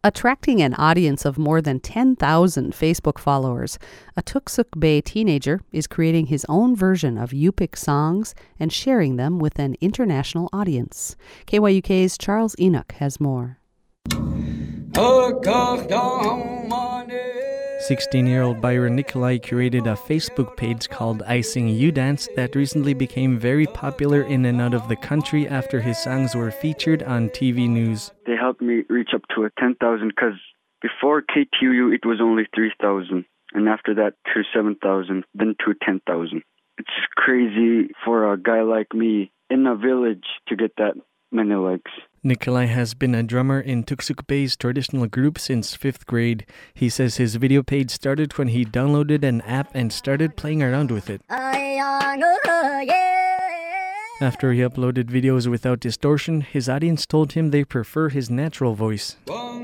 Attracting an audience of more than 10,000 Facebook followers, a Tuksuk Bay teenager is creating his own version of Yupik songs and sharing them with an international audience. KYUK's Charles Enoch has more. 16-year-old Byron Nikolai curated a Facebook page called I Sing You Dance that recently became very popular in and out of the country after his songs were featured on TV news. They helped me reach up to 10,000 because before KTUU it was only 3,000, and after that to 7,000, then to 10,000. It's crazy for a guy like me in a village to get that many likes. Nikolai has been a drummer in Tuksuk Bay's traditional group since 5th grade. He says his video page started when he downloaded an app and started playing around with it. After he uploaded videos without distortion, his audience told him they prefer his natural voice.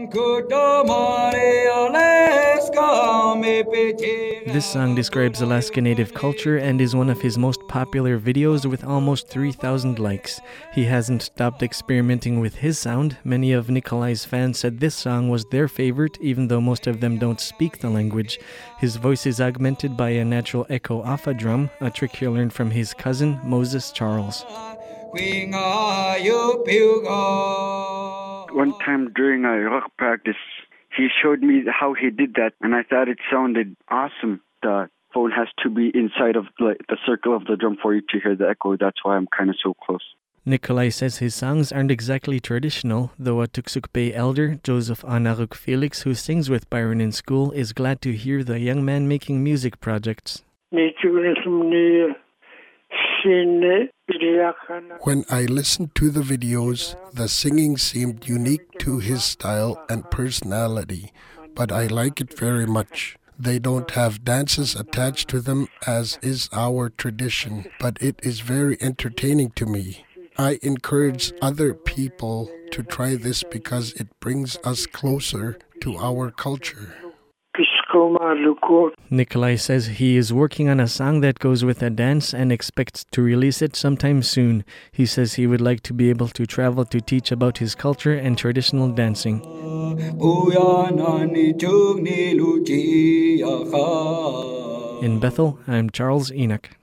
This song describes Alaska Native culture and is one of his most popular videos with almost 3,000 likes. He hasn't stopped experimenting with his sound. Many of Nikolai's fans said this song was their favorite, even though most of them don't speak the language. His voice is augmented by a natural echo off a drum, a trick he learned from his cousin, Moses Charles. One time during a rock practice, he showed me how he did that, and I thought it sounded awesome. The phone has to be inside of the circle of the drum for you to hear the echo. That's why I'm kind of so close. Nikolai says his songs aren't exactly traditional, though a Tuksuk Bay elder, Joseph Anaruk Felix, who sings with Byron in school, is glad to hear the young man making music projects. When I listened to the videos, the singing seemed unique to his style and personality, but I like it very much. They don't have dances attached to them as is our tradition, but it is very entertaining to me. I encourage other people to try this because it brings us closer to our culture. Nikolai says he is working on a song that goes with a dance and expects to release it sometime soon. He says he would like to be able to travel to teach about his culture and traditional dancing. In Bethel, I'm Charles Enoch.